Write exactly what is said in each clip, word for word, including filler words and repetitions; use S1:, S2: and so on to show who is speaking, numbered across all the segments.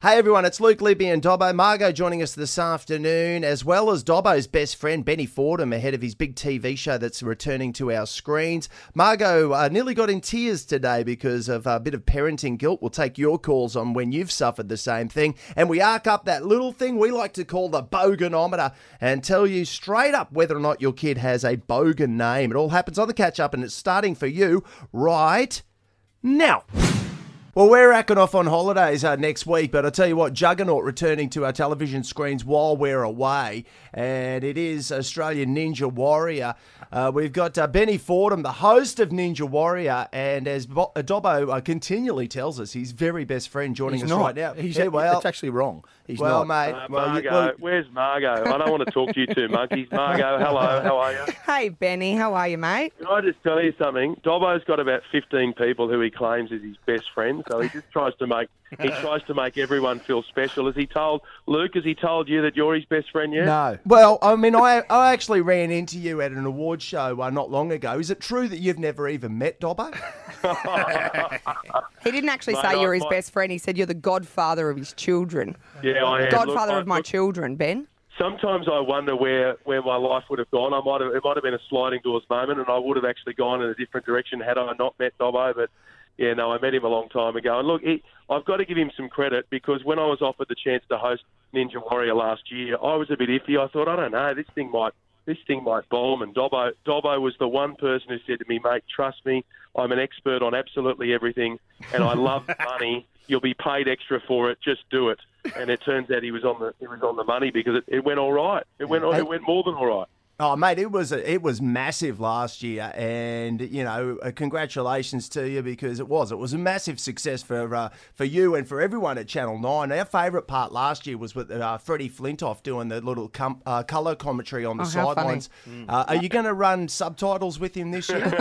S1: Hey everyone, it's Luke, Libby and Dobbo. Margot joining us this afternoon, as well as Dobbo's best friend, Benny Fordham, ahead of his big T V show that's returning to our screens. Margot uh, nearly got in tears today because of a bit of parenting guilt. We'll take your calls on when you've suffered the same thing. And we arc up that little thing we like to call the boganometer and tell you straight up whether or not your kid has a bogan name. It all happens on the catch-up and it's starting for you right now. Well, we're racking off on holidays uh, next week, but I tell you what, Juggernaut returning to our television screens while we're away, and it is Australian Ninja Warrior. Uh, we've got uh, Benny Fordham, the host of Ninja Warrior, and as Bo- Dobbo uh, continually tells us, his very best friend joining
S2: He's
S1: us
S2: not.
S1: right now.
S2: He's,
S1: yeah, well,
S2: it's actually wrong. He's
S1: well,
S2: not.
S1: mate.
S3: Uh,
S1: well,
S3: Margot,
S1: you, well,
S3: where's Margot? I don't want to talk to you two monkeys. Margot, hello, how are you?
S4: Hey, Benny, how are you, mate?
S3: Can I just tell you something? Dobbo's got about fifteen people who he claims is his best friends, so he just tries to make he tries to make everyone feel special. Has he told Luke? Has he told you that you're his best friend yet?
S2: No.
S1: well, I mean, I I actually ran into you at an award show uh, not long ago. Is it true that you've never even met Dobbo?
S4: He didn't actually
S3: Mate,
S4: say you're
S3: I-
S4: his
S3: I-
S4: best friend. He said you're the godfather of his children.
S3: Yeah, I am.
S4: Godfather
S3: Look,
S4: of my
S3: I,
S4: children, Ben.
S3: Sometimes I wonder where, where my life would have gone. I might have it might have been a sliding doors moment, and I would have actually gone in a different direction had I not met Dobbo. But yeah, no, I met him a long time ago. And look, he, I've got to give him some credit because when I was offered the chance to host Ninja Warrior last year, I was a bit iffy. I thought, I don't know, this thing might this thing might bomb. And Dobbo Dobbo was the one person who said to me, mate, trust me, I'm an expert on absolutely everything, and I love money. You'll be paid extra for it. Just do it. And it turns out he was on the he was on the money because it, it went all right. It went it went more than all right.
S1: Oh, mate, it was a, it was massive last year, and you know, uh, congratulations to you because it was it was a massive success for uh, for you and for everyone at Channel Nine. Our favourite part last year was with uh, Freddie Flintoff doing the little com- uh, colour commentary on the
S4: Oh, how
S1: sidelines. Uh, are you going to run subtitles with him this year?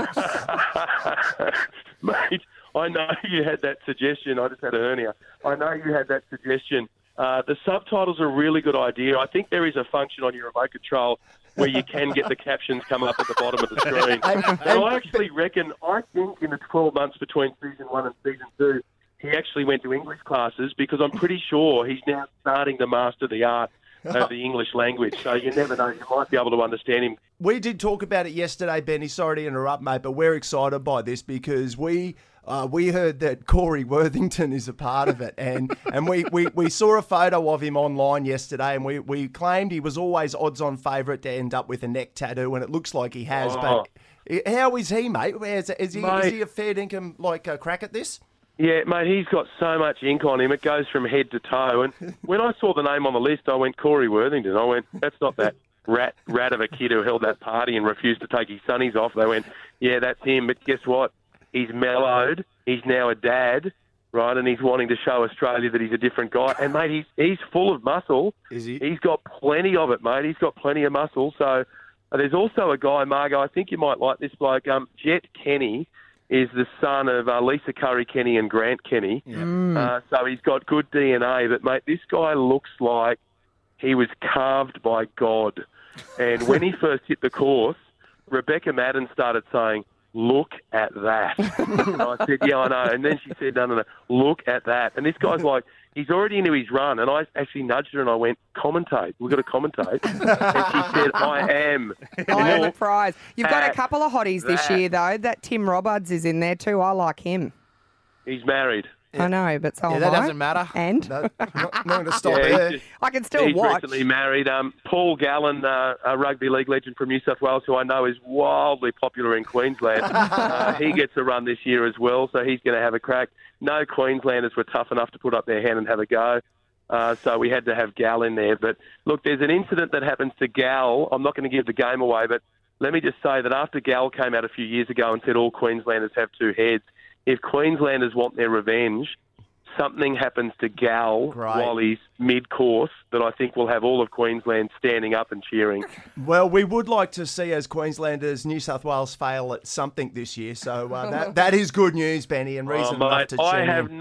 S3: Mate, I know you had that suggestion. I just had a hernia. I know you had that suggestion. Uh, the subtitles are a really good idea. I think there is a function on your remote control where you can get the captions come up at the bottom of the screen. And I actually reckon, I think in the twelve months between season one and season two, he actually went to English classes because I'm pretty sure he's now starting to master the art of the English language. So you never know, you might be able to understand him.
S1: We did talk about it yesterday, Benny. Sorry to interrupt, mate, but we're excited by this because we uh, we heard that Corey Worthington is a part of it, and and we, we, we saw a photo of him online yesterday, and we, we claimed he was always odds-on favourite to end up with a neck tattoo, and it looks like he has.
S3: Oh.
S1: But how is he, mate? Is, is, he,
S3: Mate.
S1: is he a fair dinkum like uh, crack at this?
S3: Yeah, mate, he's got so much ink on him, it goes from head to toe. And when I saw the name on the list, I went, Corey Worthington. I went, that's not that rat rat of a kid who held that party and refused to take his sunnies off. They went, yeah, that's him. But guess what? He's mellowed. He's now a dad, right? And he's wanting to show Australia that he's a different guy. And, mate, he's he's full of muscle.
S1: Is he?
S3: He's got plenty of it, mate. He's got plenty of muscle. So uh, there's also a guy, Margo, I think you might like this bloke, um, Jet Kenny. Is the son of uh, Lisa Curry Kenny and Grant Kenny.
S2: Yeah.
S3: Uh, so he's got good D N A. But, mate, this guy looks like he was carved by God. And when he first hit the course, Rebecca Madden started saying, look at that. And I said, yeah, I know. And then she said, no, no, no, look at that. And this guy's like, he's already into his run. And I actually nudged her and I went, commentate. We've got to commentate. And she said, I am.
S4: I am the
S3: Look
S4: prize. You've got a
S3: at
S4: couple of hotties this
S3: that.
S4: year, though. That Tim Robards is in there, too. I like him.
S3: He's married.
S4: I know, but so
S2: Yeah,
S4: am
S2: that
S4: I.
S2: doesn't matter.
S4: And
S1: No, not, not going to stop
S3: Yeah,
S1: there.
S3: he's just-
S4: I can still
S3: He's
S4: watch.
S3: recently married. Um, Paul Gallen, uh, a rugby league legend from New South Wales, who I know is wildly popular in Queensland. uh, he gets a run this year as well, so he's going to have a crack. No Queenslanders were tough enough to put up their hand and have a go. Uh, so we had to have Gal in there. But look, there's an incident that happens to Gal. I'm not going to give the game away, but let me just say that after Gal came out a few years ago and said all Queenslanders have two heads, if Queenslanders want their revenge, something happens to Gal
S1: Great.
S3: while he's mid-course that I think will have all of Queensland standing up and cheering.
S1: Well, we would like to see, as Queenslanders, New South Wales fail at something this year. So uh, that that is good news, Benny, and reason
S3: Oh,
S1: enough
S3: mate,
S1: to
S3: I
S1: tune
S3: have
S1: in.
S3: not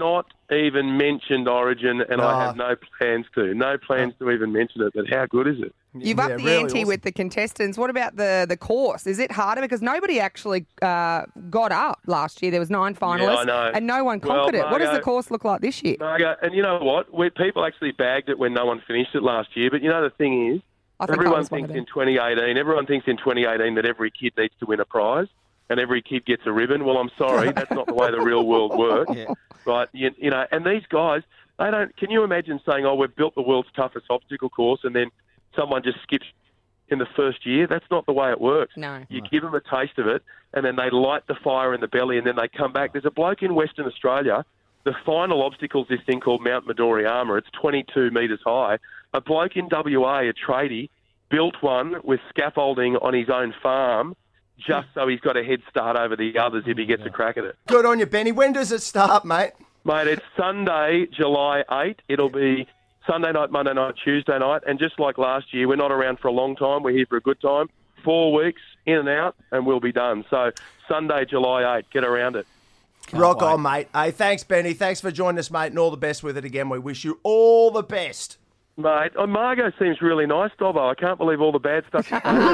S3: even mentioned Origin, and
S1: No.
S3: I have no plans to. No plans to even mention it, but how good is it?
S4: You've
S1: Yeah,
S4: upped the
S1: really
S4: ante
S1: awesome.
S4: with the contestants. What about the, the course? Is it harder? Because nobody actually uh, got up last year. There was nine finalists,
S3: I know.
S4: and no one
S3: Well,
S4: conquered it. What does the
S3: Margo-
S4: course look like this year?
S3: Margo, and you know what? We, people actually bagged it when no one finished it last year, but you know the thing is,
S4: I think I
S3: everyone
S4: was one of
S3: thinks
S4: them.
S3: in twenty eighteen, everyone thinks in twenty eighteen that every kid needs to win a prize and every kid gets a ribbon. Well, I'm sorry, that's not the way the real world works,
S2: Yeah.
S3: right? You, you know, and these guys, they don't. Can you imagine saying, "Oh, we've built the world's toughest obstacle course," and then someone just skips in the first year? That's not the way it works.
S4: No.
S3: You give them a taste of it, and then they light the fire in the belly, and then they come back. There's a bloke in Western Australia. The final obstacle is this thing called Mount Midori Armour. It's twenty-two metres high. A bloke in W A, a tradie, built one with scaffolding on his own farm just so he's got a head start over the others if he gets a crack at it.
S1: Good on you, Benny. When does it start, mate?
S3: Mate, it's Sunday, July eighth. It'll be Sunday night, Monday night, Tuesday night. And just like last year, we're not around for a long time. We're here for a good time. Four weeks, in and out, and we'll be done. So Sunday, July eighth, get around it.
S1: Rock
S2: wait.
S1: on, mate. Hey, thanks, Benny. Thanks for joining us, mate, and all the best with it again. We wish you all the best.
S3: Mate, oh, Margot seems really nice, Dobbo. I can't believe all the bad stuff she's done.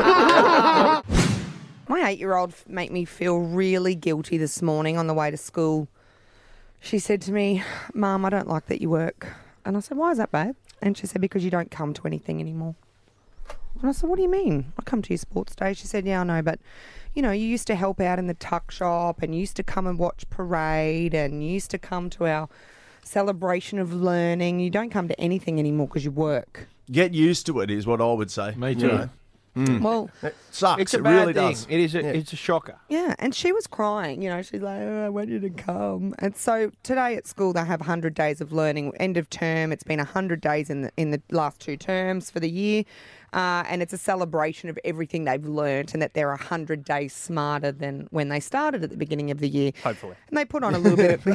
S4: My eight-year-old f- made me feel really guilty this morning on the way to school. She said to me, "Mum, I don't like that you work." And I said, "Why is that, babe?" And she said, "Because you don't come to anything anymore." And I said, "What do you mean? I come to your sports day." She said, "Yeah, I know, but, you know, you used to help out in the tuck shop and you used to come and watch parade and you used to come to our celebration of learning. You don't come to anything anymore because you work."
S1: Get used to it is what I would say.
S2: Me
S1: You
S2: too.
S1: know,
S4: Well,
S1: it sucks.
S2: It's a
S1: it
S2: bad
S1: really
S2: thing.
S1: does.
S2: It is. A,
S1: Yeah.
S2: It's a shocker.
S4: yeah, and she was crying. You know, she's like, "Oh, I want you to come." And so today at school they have one hundred days of learning. End of term, it's been one hundred days in the in the last two terms for the year. Uh, and it's a celebration of everything they've learnt and that they're one hundred days smarter than when they started at the beginning of the year.
S2: Hopefully.
S4: And they put on a little bit of...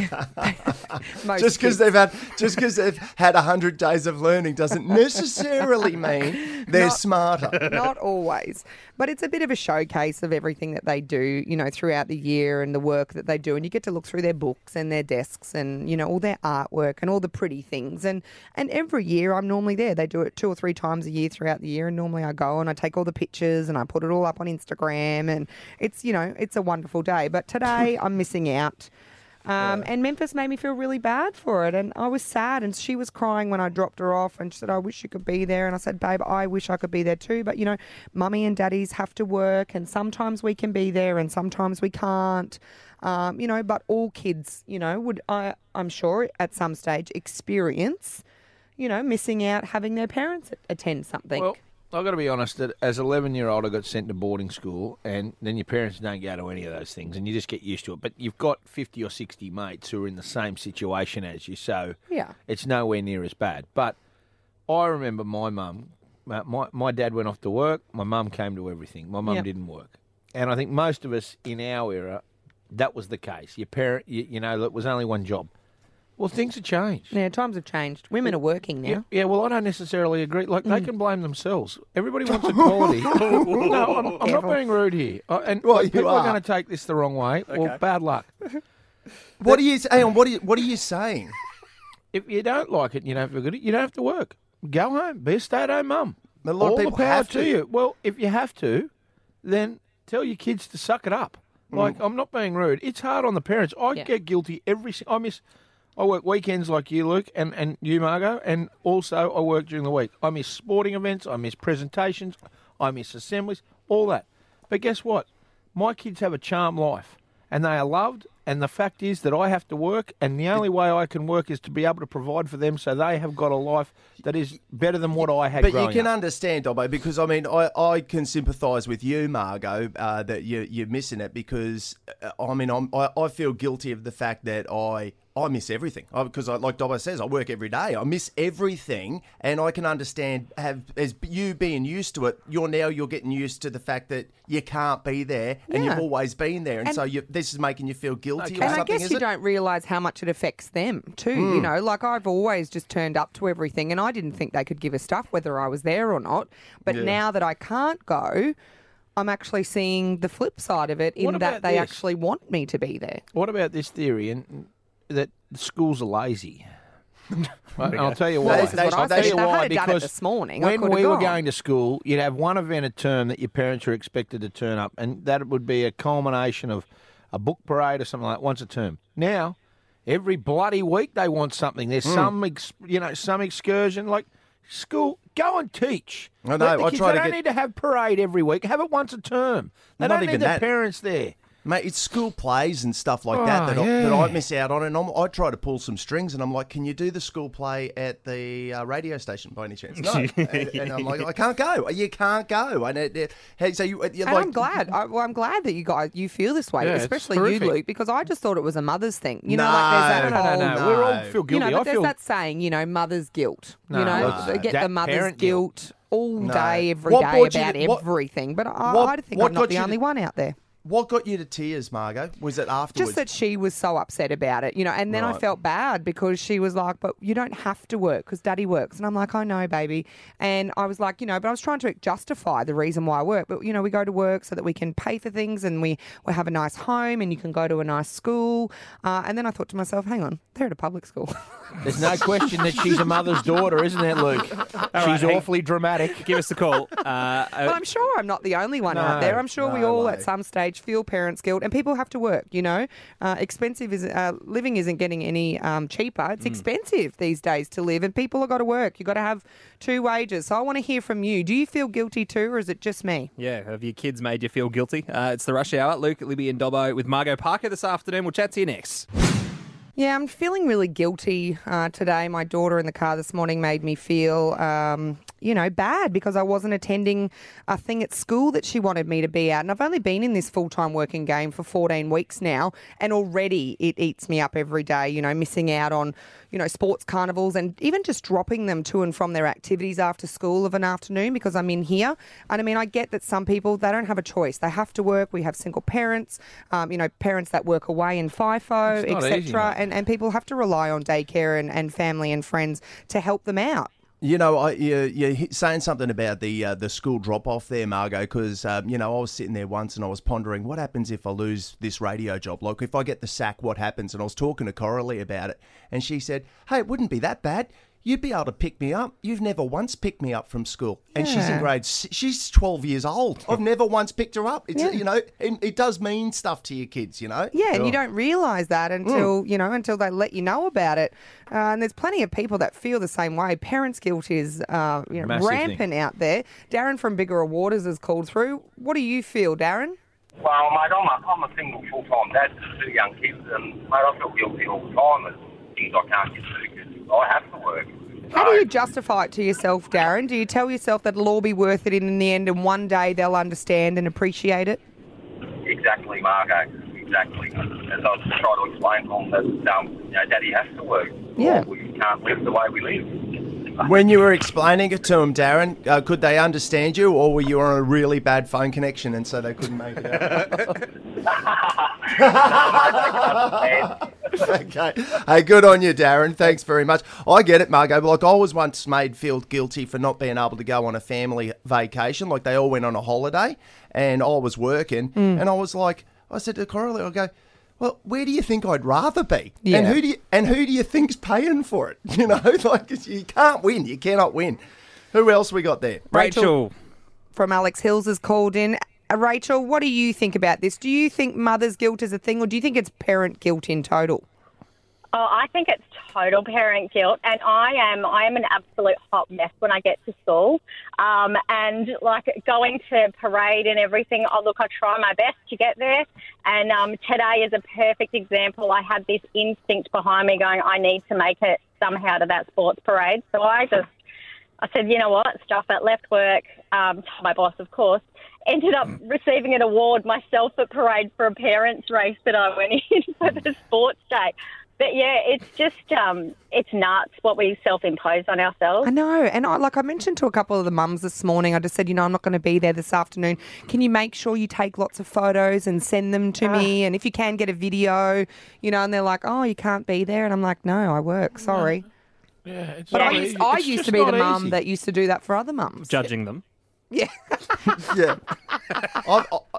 S4: most
S1: Just because
S4: kids.
S1: they've had, just because they've had a hundred days of learning doesn't necessarily mean they're
S4: Not-
S1: smarter.
S4: Not always. But it's a bit of a showcase of everything that they do, you know, throughout the year and the work that they do. And you get to look through their books and their desks and, you know, all their artwork and all the pretty things. And, and every year I'm normally there. They do it two or three times a year throughout the year. And normally I go and I take all the pictures and I put it all up on Instagram. And it's, you know, it's a wonderful day. But today I'm missing out. Um, And Memphis made me feel really bad for it. And I was sad. And she was crying when I dropped her off. And she said, "I wish you could be there." And I said, "Babe, I wish I could be there too. But, you know, mummy and daddies have to work. And sometimes we can be there and sometimes we can't. Um, you know, but all kids, you know, would, I, I'm sure, at some stage experience, you know, missing out having their parents attend something."
S2: Well, I've got to be honest that as an eleven-year-old, I got sent to boarding school, and then your parents don't go to any of those things, and you just get used to it. But you've got fifty or sixty mates who are in the same situation as you, so
S4: Yeah.
S2: it's nowhere near as bad. But I remember my mum, my, my, my dad went off to work, my mum came to everything. My mum
S4: Yep.
S2: didn't work. And I think most of us in our era, that was the case. Your parent, you, you know, it was only one job. Well, things have changed.
S4: Yeah, times have changed. Women are working now.
S2: Yeah, yeah, well, I don't necessarily agree. Like, they can blame themselves. Everybody wants equality. no, I'm, I'm not
S4: Careful.
S2: being rude here. Uh, and
S1: Well,
S2: like,
S1: you
S2: people are,
S1: are.
S2: going to take this the wrong way. Well, bad luck.
S1: What are you? Hang on. What are you? What are you saying?
S2: If you don't like it, you don't have to go to, you don't have to work. Go home. Be a stay-at-home mum.
S1: A lot of
S2: All the
S1: people
S2: power
S1: have
S2: to
S1: to.
S2: you. Well, if you have to, then tell your kids to suck it up. Like, I'm not being rude. It's hard on the parents. I
S4: Yeah.
S2: get guilty every. si- I miss. I work weekends like you, Luke, and, and you, Margot, and also I work during the week. I miss sporting events. I miss presentations. I miss assemblies. All that. But guess what? My kids have a charmed life, and they are loved. And the fact is that I have to work, and the only way I can work is to be able to provide for them, so they have got a life that is better than what I had
S1: But you
S2: growing
S1: can
S2: up.
S1: understand, Dobbo, because I mean, I, I can sympathise with you, Margot, uh, that you, you're missing it because uh, I mean, I'm, I, I feel guilty of the fact that I I miss everything because, I, like Dobbo says, I work every day. I miss everything, and I can understand have as you being used to it. You're now you're getting used to the fact that you can't be there, and
S4: Yeah.
S1: you've always been there, and,
S4: And-
S1: so you, this is making you feel guilty
S2: Okay.
S1: or
S4: And I
S1: something.
S4: guess
S1: is
S4: you
S1: it?
S4: don't realise how much it affects them too. You know, like I've always just turned up to everything and I didn't think they could give a stuff whether I was there or not. But
S1: Yeah.
S4: now that I can't go, I'm actually seeing the flip side of it in
S2: What
S4: that
S2: about
S4: they
S2: this?
S4: actually want me to be there.
S2: What about this theory? And that schools are lazy. Right, and I'll tell you
S4: Well,
S2: why.
S4: this is what I
S2: I'll
S4: said.
S2: tell you
S4: If they
S2: why.
S4: had done it
S2: Because
S4: this morning, I
S2: when
S4: could have
S2: we were
S4: gone.
S2: going to school, you'd have one event a term that your parents were expected to turn up, and that would be a culmination of a book parade or something like that once a term. Now, every bloody week they want something. There's
S1: Hmm.
S2: some, ex, you know, some excursion like school. Go and teach.
S1: I know,
S2: Let the
S1: I
S2: kids-
S1: try
S2: they
S1: to
S2: don't
S1: get-
S2: need to have parade every week. Have it once a term. They
S1: Not
S2: don't
S1: even
S2: need the
S1: that.
S2: parents there.
S1: Mate, it's school plays and stuff like that
S2: Oh,
S1: that, I,
S2: yeah.
S1: that I miss out on. And I'm, I try to pull some strings, and I'm like, can you do the school play at the uh, radio station by any chance? No. and, and I'm like, I can't go. You can't go. And it, it, hey, so you, you're
S4: And
S1: like,
S4: I'm glad. I, well, I'm glad that you guys you feel this way,
S2: Yeah, it's
S4: especially you,
S2: terrific.
S4: Luke, because I just thought it was a mother's thing. You know,
S1: No,
S4: like there's that
S2: No, no,
S4: whole,
S2: no, no.
S1: no.
S2: We're all feel
S4: You
S2: guilty.
S4: know, but
S2: I
S4: there's
S2: feel
S4: that saying, you know, mother's guilt.
S2: No,
S4: you know,
S1: no.
S4: they get
S2: That
S4: the mother's
S2: parent
S4: guilt,
S2: guilt.
S4: all
S1: No.
S4: day, every
S1: What
S4: day
S1: brought you
S4: about
S1: to- what-
S4: everything. But I,
S1: what-
S4: I think
S1: what
S4: I'm not
S1: got
S4: the
S1: you to-
S4: only one out there.
S1: what got you to tears, Margot? Was it afterwards?
S4: Just that she was so upset about it, you know, and then I
S1: Right.
S4: felt bad because she was like, but you don't have to work because daddy works. And I'm like, I know, baby. And I was like, you know, but I was trying to justify the reason why I work. But, you know, we go to work so that we can pay for things and we, we have a nice home and you can go to a nice school. Uh, and then I thought to myself, hang on, they're at a public school.
S2: There's no question that she's a mother's daughter, isn't there, Luke?
S5: right,
S2: She's
S5: hang-
S2: awfully dramatic.
S5: Give us a call. Uh,
S4: But I'm sure I'm not the only one out
S2: No,
S4: there. I'm sure we
S1: no
S4: all
S1: way.
S4: at some stage feel parents' guilt, and people have to work. You know, uh, expensive is uh, living isn't getting any um, cheaper. It's expensive these days to live, and people have got to work. You've got to have two wages. So I want to hear from you. Do you feel guilty too, or is it just me?
S5: yeah, have your kids made you feel guilty? Uh, it's the Rush Hour. Luke, Libby and Dobbo with Margot Parker this afternoon. We'll chat to you next.
S4: Yeah, I'm feeling really guilty uh, today. My daughter in the car this morning made me feel, um, you know, bad because I wasn't attending a thing at school that she wanted me to be at. And I've only been in this full-time working game for fourteen weeks now, and already it eats me up every day, you know, missing out on, you know, sports carnivals and even just dropping them to and from their activities after school of an afternoon because I'm in here. And I mean, I get that some people, they don't have a choice. They have to work. We have single parents, um, you know, parents that work away in FIFO,
S2: It's not
S4: et
S2: easy,
S4: cetera.
S2: mate.
S4: And, and people have to rely on daycare and, and family and friends to help them out.
S1: You know, I, you, you're hit- saying something about the uh, the school drop off there, Margot, because, um, you know, I was sitting there once and I was pondering what happens if I lose this radio job? Like, if I get the sack, what happens? And I was talking to Coralie about it, and she said, hey, it wouldn't be that bad. You'd be able to pick me up. You've never once picked me up from school. And she's in
S4: Yeah.
S1: grade six. She's twelve years old. I've never once picked her up. It's,
S4: Yeah.
S1: you know, and it does mean stuff to your kids, you know?
S4: Yeah, and you don't realise that until, you know, until they let you know about it. Uh, and there's plenty of people that feel the same way. Parents' guilt is uh, you know,
S2: Massive thing.
S4: rampant out there. Darren from Bigger Waters has called through. What do you feel, Darren?
S6: Well, mate, I'm a, I'm a single full-time dad to two young kids, and, mate, I feel guilty all the time as things I can't get to because I have to work.
S4: How do you justify it to yourself, Darren? Do you tell yourself that it'll all be worth it in the end and one day they'll understand and appreciate it?
S6: Exactly, Margo. Exactly. As I try to explain to them that, um, you know, Daddy has to work.
S4: Yeah.
S6: Or we can't live the way we live.
S1: When you were explaining it to them, Darren, uh, could they understand you, or were you on a really bad phone connection and so they couldn't make it out? Okay. Hey, good on you, Darren. Thanks very much. I get it, Margot. But like, I was once made feel guilty for not being able to go on a family vacation. Like, they all went on a holiday, and I was working, and I was like, I said to Coralie, I go, well, where do you think I'd rather be?
S4: Yeah.
S1: And who do you and who do you think's paying for it? You know, like, 'cause you can't win. You cannot win. Who else we got there?
S4: Rachel.
S5: Rachel.
S4: From Alex Hills has called in. Uh, Rachel, what do you think about this? Do you think mother's guilt is a thing, or do you think it's parent guilt in total?
S7: Oh, I think it's total parent guilt, and I am I am an absolute hot mess when I get to school. Um, and like going to parade and everything, oh look, I try my best to get there. And um, today is a perfect example. I had this instinct behind me going, I need to make it somehow to that sports parade. So I just I said, you know what, stuff that, left work, um, told my boss, of course. Ended up receiving an award myself at parade for a parents' race that I went in for the sports day. But yeah, it's just, um, it's nuts what we self-impose on ourselves.
S4: I know. And I, like I mentioned to a couple of the mums this morning, I just said, you know, I'm not going to be there this afternoon. Can you make sure you take lots of photos and send them to me? And if you can, get a video, you know, and they're like, oh, you can't be there. And I'm like, no, I work. Sorry.
S2: Yeah, it's
S4: But
S2: not
S4: I used,
S2: easy.
S4: I
S2: It's
S4: used
S2: just
S4: to be the
S2: not
S4: mum
S2: easy.
S4: that used to do that for other mums.
S5: Judging them.
S4: Yeah.
S1: Yeah. I, I,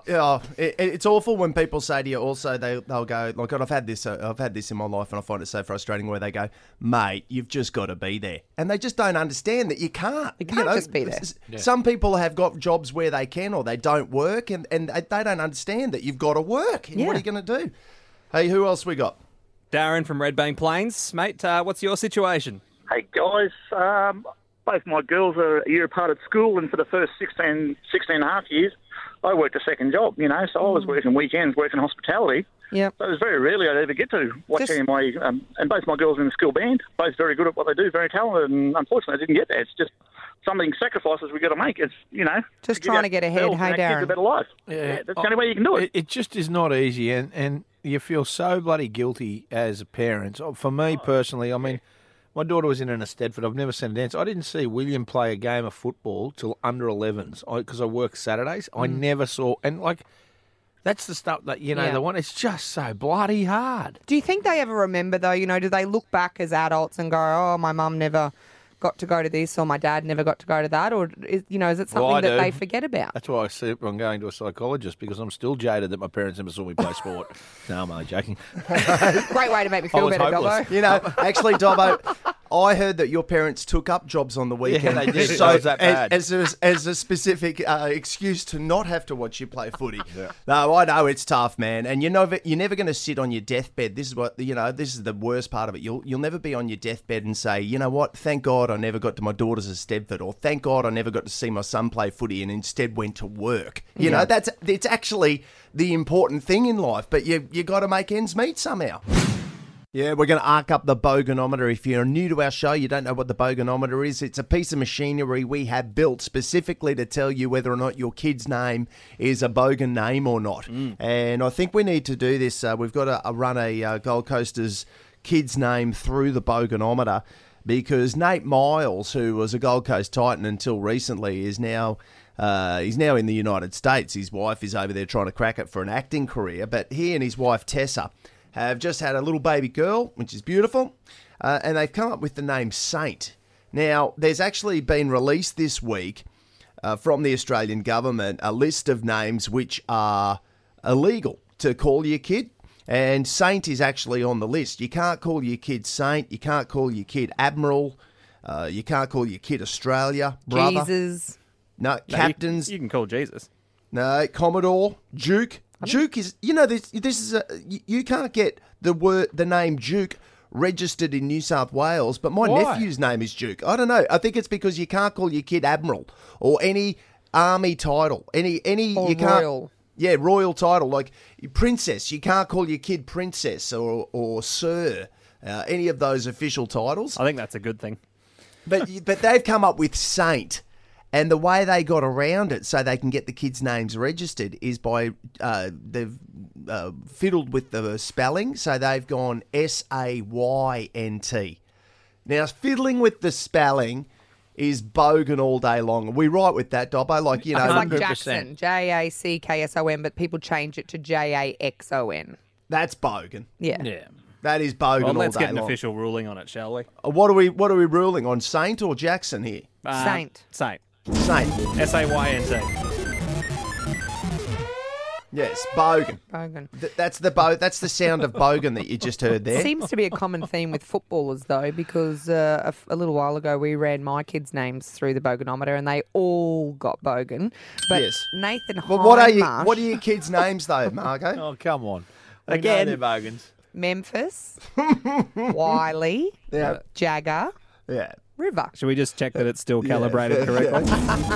S1: oh, it, it's awful when people say to you. Also, they they'll go like, and I've had this. Uh, I've had this in my life, and I find it so frustrating. Where they go, mate, you've just got to be there, and they just don't understand that you can't.
S4: You can't just be there.
S1: s- Some people have got jobs where they can, or they don't work, and and they they don't understand that you've got to work. And
S4: Yeah.
S1: what are you going to do? Hey, who else we got?
S5: Darren from Redbank Plains. Mate, uh, what's your situation?
S8: Hey guys, um, both my girls are a year apart at school, and for the first sixteen, sixteen and a half years, I worked a second job, you know, so I was working weekends, working hospitality.
S4: Yep.
S8: So it was very rarely I'd ever get to watch
S4: Just-
S8: any of my, um, and both my girls are in the school band, both very good at what they do, very talented, and unfortunately I didn't get that. It's just something, sacrifices we got to make. It's, you know.
S4: Just
S8: give
S4: trying
S8: our
S4: to get ahead.
S8: girls
S4: Hey,
S8: and our kids
S4: Darren.
S8: a better life.
S2: Yeah.
S8: Yeah, that's the only way you can do it.
S2: It, it just is not easy, and, and you feel so bloody guilty as a parent. Oh, For me personally, I mean, my daughter was in an Stedford. I've never seen a dance. I didn't see William play a game of football till under elevens because I, I work Saturdays. I never saw, and like, that's the stuff that, you know,
S4: Yeah.
S2: the one, it's just so bloody hard.
S4: Do you think they ever remember, though, you know, do they look back as adults and go, oh, my mum never got to go to this or my dad never got to go to that? Or, is, you know, is it something
S2: Well, I
S4: that
S2: do.
S4: they forget about?
S2: That's why I see I'm going to a psychologist because I'm still jaded that my parents never saw me play sport. No, I'm only joking.
S4: Great way to make me
S2: I
S4: feel
S2: was
S4: better,
S2: hopeless.
S4: Dobbo.
S1: You know, actually, Dobbo, I heard that your parents took up jobs on the weekend.
S2: they did.
S1: So
S2: It was that bad.
S1: As, as, a, as a specific uh, excuse to not have to watch you play footy. No, I know it's tough, man. And you know, you're never going to sit on your deathbed. This is what, you know, this is the worst part of it. You'll you'll never be on your deathbed and say, you know what, thank God I never got to my daughter's at Stedford, or thank God I never got to see my son play footy and instead went to work. You know, that's it's actually the important thing in life, but you you got to make ends meet somehow. Yeah, we're going to arc up the Boganometer. If you're new to our show, you don't know what the Boganometer is. It's a piece of machinery we have built specifically to tell you whether or not your kid's name is a Bogan name or not. And I think we need to do this. Uh, we've got to uh, run a uh, Gold Coasters kid's name through the Boganometer because Nate Miles, who was a Gold Coast Titan until recently, is now... Uh, he's now in the United States. His wife is over there trying to crack it for an acting career. But he and his wife, Tessa, have just had a little baby girl, which is beautiful. Uh, and they've come up with the name Saint. Now, there's actually been released this week uh, from the Australian government a list of names which are illegal to call your kid. And Saint is actually on the list. You can't call your kid Saint. You can't call your kid Admiral. Uh, you can't call your kid Australia, brother.
S4: Jesus.
S1: No,
S5: No, you-
S1: captains.
S5: You, can call Jesus.
S1: No, Commodore, Duke. Duke is, you know, this. This is a. You, you can't get the word, the name Duke registered in New South Wales, but my
S2: Why?
S1: nephew's name is Duke. I don't know. I think it's because you can't call your kid Admiral or any army title, any any.
S4: Or
S1: you can't.
S4: royal.
S1: Yeah, royal title like princess. You can't call your kid princess or or sir. Uh, any of those official titles.
S5: I think that's a good thing.
S1: But but they've come up with Saint, and the way they got around it so they can get the kids' names registered is by uh, they've uh, fiddled with the spelling, so they've gone S A Y N T. Now, fiddling with the spelling is bogan all day long. We write with that, Dobbo, like, you know...
S4: It's like
S2: one hundred
S4: Jackson,
S2: percent.
S4: J A C K S O N, but people change it to J A X O N.
S1: That's bogan.
S4: Yeah.
S2: Yeah.
S1: That is bogan
S5: Well,
S1: all
S5: let's
S1: day
S5: get an
S1: long.
S5: official ruling on it, shall we?
S1: Uh, What are we What are we ruling on, Saint or Jackson here?
S5: Uh,
S4: Saint.
S5: Saint.
S1: Saint.
S5: S A Y N T.
S1: Yes, bogan.
S4: Bogan.
S1: Th- That's the bo- That's the sound of bogan that you just heard there.
S4: Seems to be a common theme with footballers, though, because uh, a, f- a little while ago we ran my kids' names through the Boganometer, and they all got Bogan. But
S1: Yes.
S4: Nathan
S1: But what are you?
S4: Hindmarsh,
S1: What are your kids' names though, Margot?
S2: Oh, come on. We
S5: Again.
S2: know they're bogans.
S4: Memphis, Wiley,
S1: Yeah,
S4: Jagger,
S1: yeah.
S4: River.
S5: Should we just check that it's still calibrated correctly?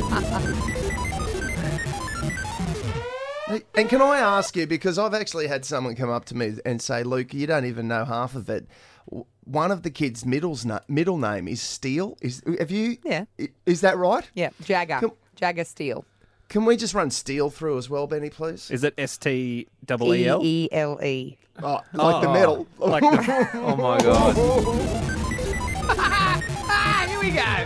S1: Hey, and can I ask you, because I've actually had someone come up to me and say, Luke, you don't even know half of it. W- One of the kids' middle's na- middle name is Steele. Is have you?
S4: Yeah.
S1: i- Is that right?
S4: Yeah, Jagger.
S1: Come-
S4: Jagger Steele.
S1: Can we just run Steele through as well, Benny, please?
S5: Is it S T E E L?
S4: E E L E.
S1: Oh, like the metal.
S5: Like the,
S2: Oh, my God.
S4: Here we go.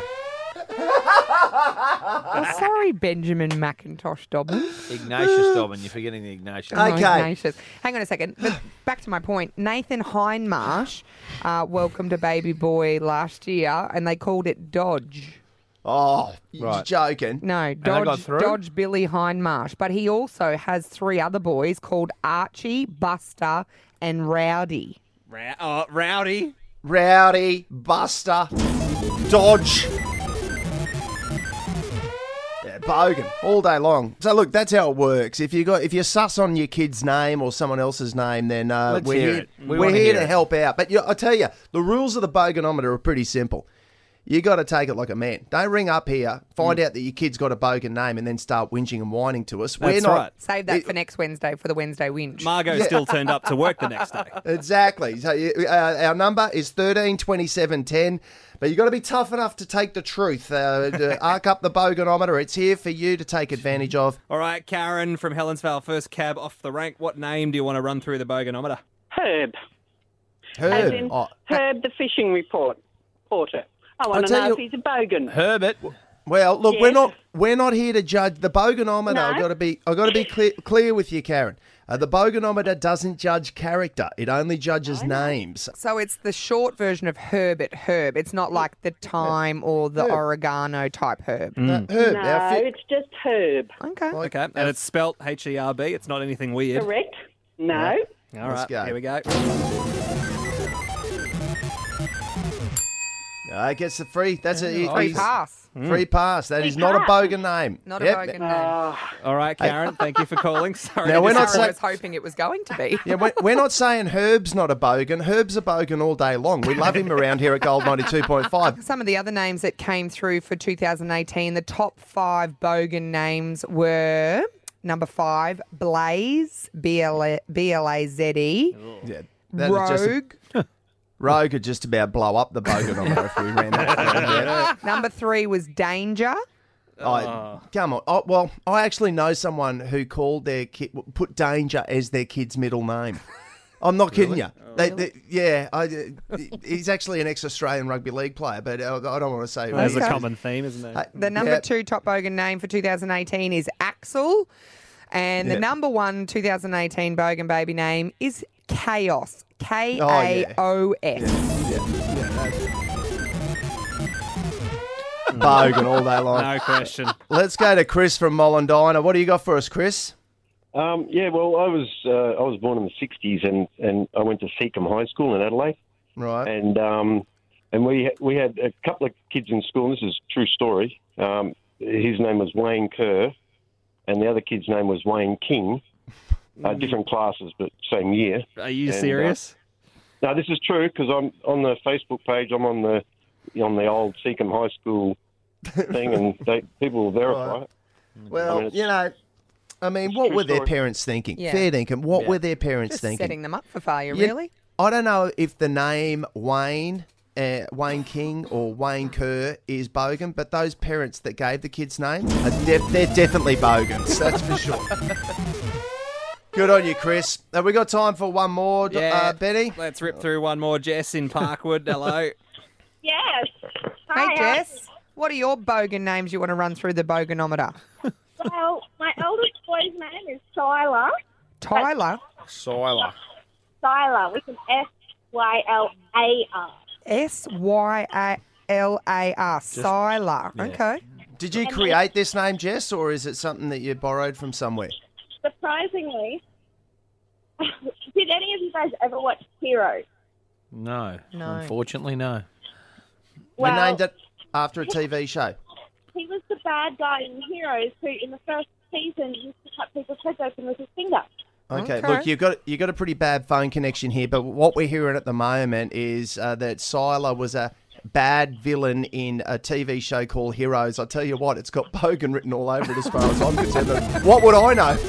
S4: oh, sorry, Benjamin McIntosh Dobbin.
S2: Ignatius Dobbin. You're forgetting the Ignatius.
S1: Okay.
S4: Oh, Ignatius. Hang on a second. But back to my point. Nathan Hindmarsh uh, welcomed a baby boy last year, and they called it Dodge.
S1: Oh, you're
S2: Right.
S1: joking.
S4: No,
S2: they got
S4: Dodge,
S2: through?
S4: Dodge Billy Hindmarsh. But he also has three other boys called Archie, Buster, and Rowdy.
S5: Ra- oh, Rowdy.
S1: Rowdy, Buster, Dodge. Yeah, Bogan all day long. So look, that's how it works. If you got if you suss on your kid's name or someone else's name, then uh,
S2: Let's
S1: we're
S2: hear
S1: here.
S2: it. We
S1: We're
S2: wanna
S1: here
S2: hear
S1: to
S2: it.
S1: help out. But you, I tell you, the rules of the Boganometer are pretty simple. You got to take it like a man. Don't ring up here, find
S2: Mm.
S1: out that your kid's got a Bogan name, and then start whinging and whining to us. We're
S5: That's
S1: not
S5: right.
S4: Save that
S1: It-
S4: for next Wednesday for the Wednesday whinge.
S5: Margot still turned up to work the next day.
S1: Exactly. So uh, our number is thirteen twenty-seven ten. But you've got to be tough enough to take the truth. Uh, to arc up the Boganometer. It's here for you to take advantage of.
S5: All right, Karen from Helensvale, first cab off the rank. What name do you want to run through the Boganometer?
S9: Herb.
S1: Herb.
S9: As in
S1: Oh,
S9: Herb the fishing report porter. I want
S1: I'll
S9: to
S1: tell
S9: know
S1: you-
S9: if he's a bogan.
S2: Herbert.
S1: well, look, we're
S9: Yes.
S1: not we're not here to judge the Boganometer.
S9: No.
S1: I've got to be I've got to be clear, clear with you, Karen. Uh, the Boganometer doesn't judge character; it only judges names.
S4: So it's the short version of Herbert Herb. It's not like the thyme or the
S1: Herb.
S4: oregano type herb.
S1: Uh, Herb,
S9: No,
S1: our fi-
S9: it's just Herb.
S4: Okay.
S1: like-
S5: Okay, and it's spelt H E R B. It's not anything weird.
S9: Correct? No.
S5: All
S1: Let's
S5: right,
S1: go.
S5: here we go.
S1: I guess the free. That's a
S4: Free
S1: he's-
S4: pass.
S1: Free pass. That is not a Bogan name.
S4: Not a
S1: Yep.
S4: bogan name.
S9: Ah,
S5: All right, Karen, thank you for calling. Sorry.
S1: Now,
S5: to
S1: we're not
S5: disappoint.
S4: I
S1: saying-
S4: was hoping it was going to be.
S1: Yeah, we're, we're not saying Herb's not a Bogan. Herb's a Bogan all day long. We love him around here at Gold ninety-two point five.
S4: Some of the other names that came through for two thousand eighteen, the top five bogan names were number five, Blaze, B L A Z E,
S1: Yeah, that is just a-
S4: Rogue.
S1: Rogue could just about blow up the Boganometer if we ran that. through, yeah.
S4: Number three was Danger.
S1: Oh, come on. Oh, well, I actually know someone who called their kid, put Danger as their kid's middle name. I'm not kidding you. They, they, yeah, I, he's actually an ex-Australian rugby league player, but I, I don't want to say. who
S5: There's
S1: he
S5: a
S1: is.
S5: common theme, isn't there?
S1: Uh,
S4: The number
S1: yeah.
S4: two top bogan name for two thousand eighteen is Axel. And the
S1: Yeah.
S4: number one two thousand eighteen bogan baby name is Chaos. K A O S.
S1: Bogan all day long.
S5: No question.
S1: Let's go to Chris from Mollendina. What do you got for us, Chris?
S10: Um, yeah, well, I was uh, I was born in the sixties, and, and I went to Seacombe High School in Adelaide,
S1: Right.
S10: and um, and we we had a couple of kids in school. And this is a true story. Um, his name was Wayne Kerr, and the other kid's name was Wayne King. Uh, different classes, but same year.
S5: Are you
S10: And, uh,
S5: serious?
S10: No, this is true because I'm on the Facebook page. I'm on the on the old Seacombe High School thing, and they, people will verify
S1: Right.
S10: it.
S1: Well,
S10: I mean, it's-
S1: you know, I mean, what
S10: true
S1: were their
S10: story.
S1: parents thinking?
S4: Yeah.
S1: Fair dinkum. What
S5: Yeah.
S1: were their parents
S4: Just
S1: thinking?
S4: setting them up for failure,
S1: Yeah.
S4: really.
S1: I don't know if the name Wayne, uh, Wayne King or Wayne Kerr is bogan, but those parents that gave the kids name, are def- they're definitely bogans. That's for sure. Good on you, Chris. Have we got time for one more,
S5: Yeah.
S1: uh, Benny?
S5: Let's rip through one more. Jess in Parkwood. Hello.
S7: Yes.
S4: Hey,
S7: Hi,
S4: Jess. What are your bogan names you want to run through the boganometer?
S7: Well, my eldest boy's name is Tyler.
S4: Tyler.
S2: Siler.
S7: Tyler with an S Y L A R.
S4: S Y A L A R. Siler. Okay.
S1: Did you create this name, Jess, or is it something that you borrowed from somewhere?
S7: Surprisingly, did any of you guys ever watch Heroes?
S2: No.
S4: No.
S2: Unfortunately, no.
S7: Well,
S1: you named it after a T V show.
S7: he was the bad guy in Heroes who, in the first season, used to cut people's heads open with his finger.
S1: Okay,
S4: Okay.
S1: look, you've got you got a pretty bad phone connection here, but what we're hearing at the moment is uh, that Siler was a bad villain in a T V show called Heroes. I tell you what, it's got Bogan written all over it as far as I'm concerned. What would I know?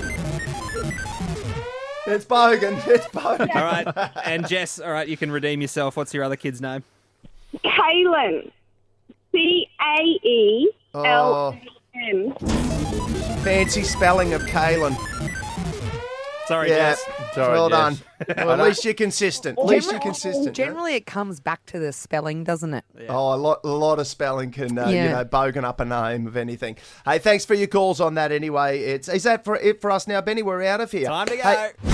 S1: It's Bogan. It's Bogan.
S5: All right. And Jess, all right, you can redeem yourself. What's your other kid's name?
S7: Kaylin. C A E L
S1: Oh,
S7: N.
S1: fancy spelling of Kaylin.
S5: Sorry,
S1: Yeah,
S5: Jess.
S2: Sorry,
S1: well
S2: Jess.
S1: done. Well, at least you're consistent. At least you're consistent. huh?
S4: Generally, it comes back to the spelling, doesn't it?
S1: Oh, a lot, a lot of spelling can, uh,
S4: Yeah.
S1: you know, bogan up a name of anything. Hey, thanks for your calls on that. Anyway, it's is that for it for us now, Benny? We're out of here.
S5: Time to go.
S1: Hey,